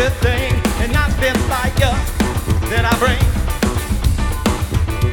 everything, and nothing like you that I bring.